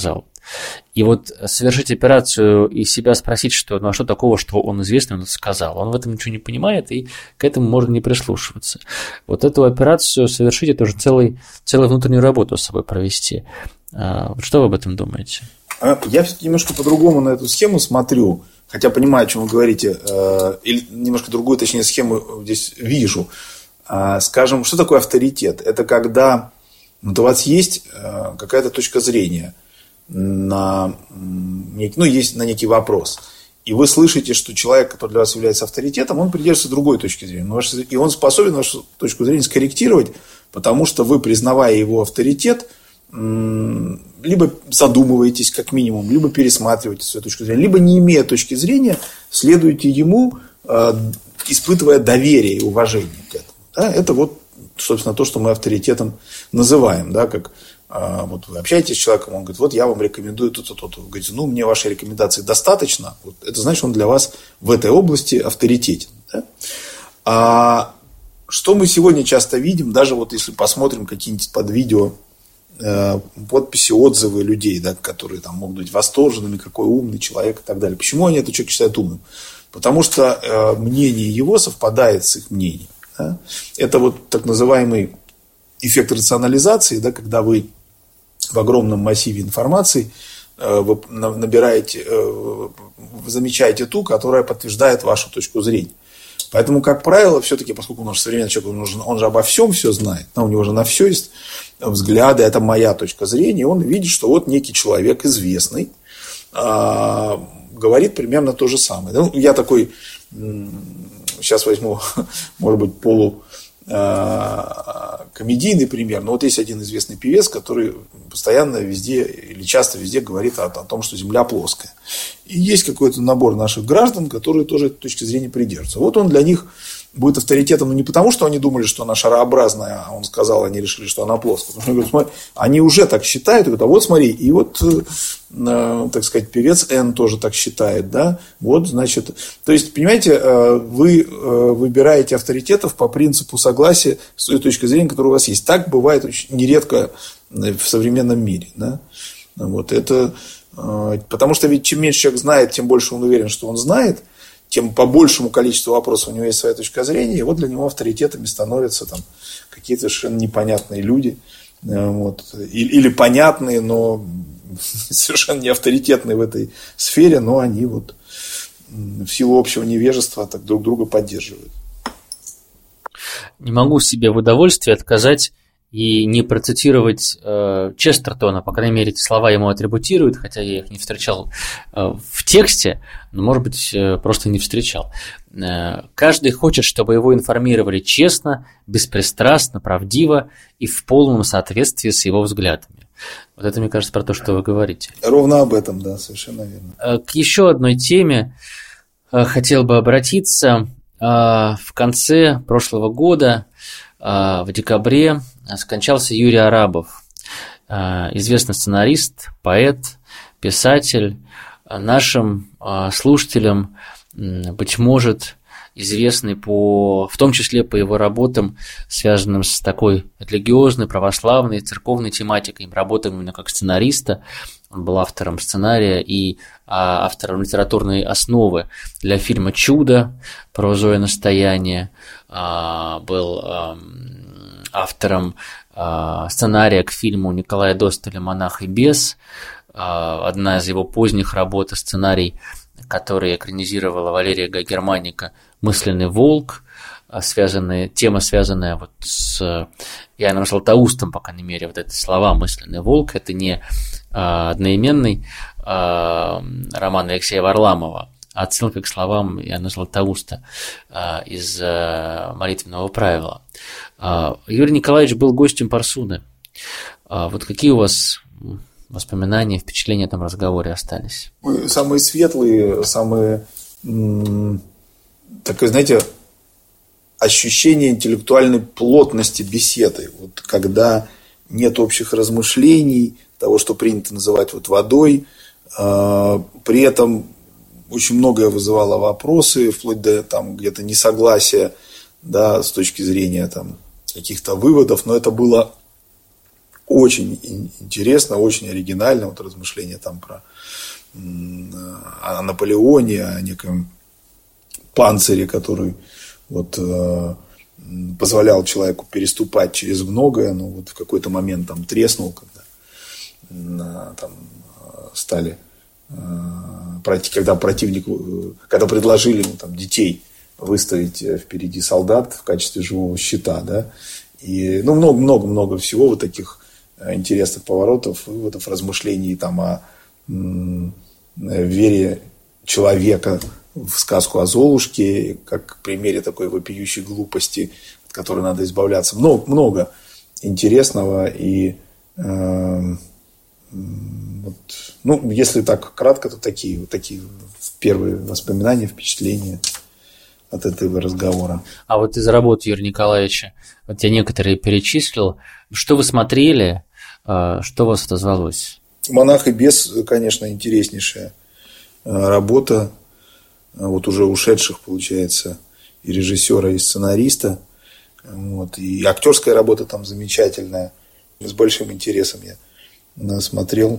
И вот совершить операцию и себя спросить, что ну а что такого, что он известный, он это сказал. Он в этом ничего не понимает, и к этому можно не прислушиваться. Вот эту операцию совершить, это уже целый, целую внутреннюю работу с собой провести. Что вы об этом думаете? Я все-таки немножко по-другому на эту схему смотрю. Хотя понимаю, о чем вы говорите. Или немножко другую, точнее, схему здесь вижу. Скажем, что такое авторитет? Это когда вот у вас есть какая-то точка зрения на, ну, есть на некий вопрос. И вы слышите, что человек, который для вас является авторитетом, он придерживается другой точки зрения. И он способен вашу точку зрения скорректировать, потому что вы, признавая его авторитет, либо задумываетесь как минимум, либо пересматриваете свою точку зрения, либо, не имея точки зрения, следуете ему, испытывая доверие и уважение к этому. Да? Это вот, собственно, то, что мы авторитетом называем. Да? Как вот вы общаетесь с человеком, он говорит, вот я вам рекомендую то-то, то-то. Вы говорите, ну, мне вашей рекомендации достаточно. Вот это значит, он для вас в этой области авторитетен. Да? А что мы сегодня часто видим, даже вот если посмотрим какие-нибудь под видео подписи, отзывы людей, да, которые там могут быть восторженными, какой умный человек и так далее. Почему они этот человек считают умным? Потому что э, мнение его совпадает с их мнением. Да? Это вот так называемый эффект рационализации, да, когда вы в огромном массиве информации э, вы набираете, э, вы замечаете ту, которая подтверждает вашу точку зрения. Поэтому, как правило, все-таки, поскольку он же современный человек, он же, он же обо всем все знает, да, у него же на все есть взгляды, это моя точка зрения, он видит, что вот некий человек известный э, говорит примерно то же самое. Ну, я такой, сейчас возьму, может быть, полу комедийный пример, но вот есть один известный певец, который постоянно везде или часто везде говорит о, о том, что Земля плоская. И есть какой-то набор наших граждан, которые тоже этой точки зрения придерживаются. Вот он для них будет авторитетом, но не потому, что они думали, что она шарообразная, а он сказал, они решили, что она плоская. Потому что, говорят, смотри, они уже так считают, и говорят, а вот смотри, и вот, э, так сказать, певец Н тоже так считает, да, вот, значит, то есть, понимаете, э, вы э, выбираете авторитетов по принципу согласия с той точкой зрения, которая у вас есть. Так бывает очень нередко в современном мире, да, вот, это, э, потому что ведь чем меньше человек знает, тем больше он уверен, что он знает, тем по большему количеству вопросов у него есть своя точка зрения, и вот для него авторитетами становятся там какие-то совершенно непонятные люди, вот, или, или понятные, но совершенно не авторитетные в этой сфере, но они вот в силу общего невежества так друг друга поддерживают. Не могу себе в удовольствии отказать и не процитировать э, Честертона, по крайней мере, эти слова ему атрибутируют, хотя я их не встречал э, в тексте, но, может быть, э, просто не встречал. Э, каждый хочет, чтобы его информировали честно, беспристрастно, правдиво и в полном соответствии с его взглядами. Вот это, мне кажется, про то, что вы говорите. Ровно об этом, да, совершенно верно. Э, к еще одной теме э, хотел бы обратиться. Э, в конце прошлого года, э, в декабре, скончался Юрий Арабов, известный сценарист, поэт, писатель. Нашим слушателям, быть может, известный по, в том числе по его работам, связанным с такой религиозной, православной, церковной тематикой, работам именно как сценариста. Он был автором сценария и автором литературной основы для фильма «Чудо» про Зоя Настояние, был автором э, сценария к фильму Николая Досталя «Монах и бес». Э, одна из его поздних работ, сценарий, который экранизировала Валерия Гай Германика, «Мысленный волк», э, связанная, тема, связанная вот с Иоанном Златоустом, по крайней мере, вот эти слова «Мысленный волк», это не э, одноименный э, роман Алексея Варламова, отсылка к словам Иоанна Златоуста э, из э, молитвенного правила. Э, Юрий Николаевич был гостем Парсуны. Э, вот какие у вас воспоминания, впечатления о этом разговоре остались? Самые светлые, самые, такое, знаете, ощущение интеллектуальной плотности беседы. Вот когда нет общих размышлений, того, что принято называть вот водой, э, при этом очень многое вызывало вопросы, вплоть до там, где-то несогласия, да, с точки зрения там, каких-то выводов, но это было очень интересно, очень оригинально. Вот размышления там про о Наполеоне, о неком панцире, который вот позволял человеку переступать через многое, но вот в какой-то момент там треснул, когда там стали, когда противник, когда предложили ему там детей выставить впереди солдат в качестве живого щита, да, и ну много-много-много всего вот таких интересных поворотов, выводов, размышлений там о вере человека в сказку о Золушке, как в примере такой вопиющей глупости, от которой надо избавляться. Много, много интересного. И э, вот, ну, если так кратко, то такие, вот такие первые воспоминания, впечатления от этого разговора. А вот из работы Юрия Николаевича, вот я некоторые перечислил. Что вы смотрели, что вас отозвалось? «Монах и бес», конечно, интереснейшая работа. Вот уже ушедших, получается, и режиссера, и сценариста. Вот. И актерская работа там замечательная. С большим интересом я смотрел.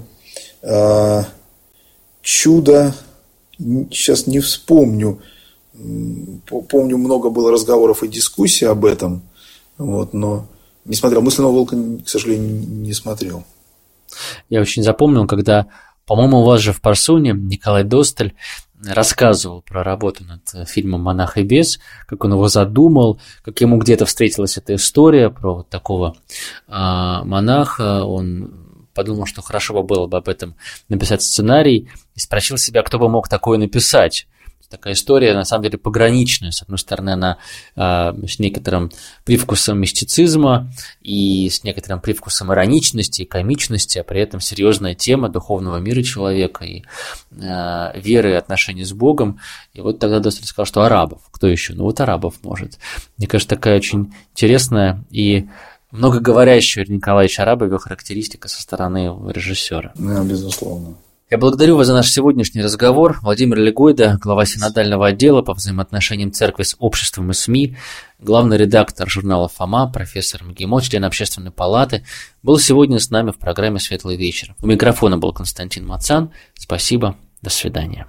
«Чудо», сейчас не вспомню. Помню, много было разговоров и дискуссий об этом. Вот, но не смотрел. «Мысленного волка», к сожалению, не смотрел. Я очень запомнил, когда, по-моему, у вас же в Парсуне Николай Досталь рассказывал про работу над фильмом «Монах и бес», как он его задумал, как ему где-то встретилась эта история про вот такого а, монаха. Он подумал, что хорошо бы было бы об этом написать сценарий, и спросил себя, кто бы мог такое написать. Такая история, на самом деле, пограничная. С одной стороны, она э, с некоторым привкусом мистицизма и с некоторым привкусом ироничности и комичности, а при этом серьезная тема духовного мира человека и э, веры и отношений с Богом. И вот тогда Досталь сказал, что арабов. Кто еще? Ну вот арабов может. Мне кажется, такая очень интересная и многоговорящая Юрий Николаевич Арабов, его характеристика со стороны режиссера. Да, безусловно. Я благодарю вас за наш сегодняшний разговор. Владимир Легойда, глава синодального отдела по взаимоотношениям церкви с обществом и СМИ, главный редактор журнала «Фома», профессор МГИМО, член Общественной палаты, был сегодня с нами в программе «Светлый вечер». У микрофона был Константин Мацан. Спасибо. До свидания.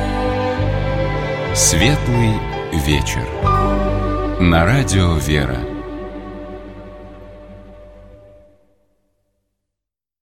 Светлый вечер. На радио «Вера».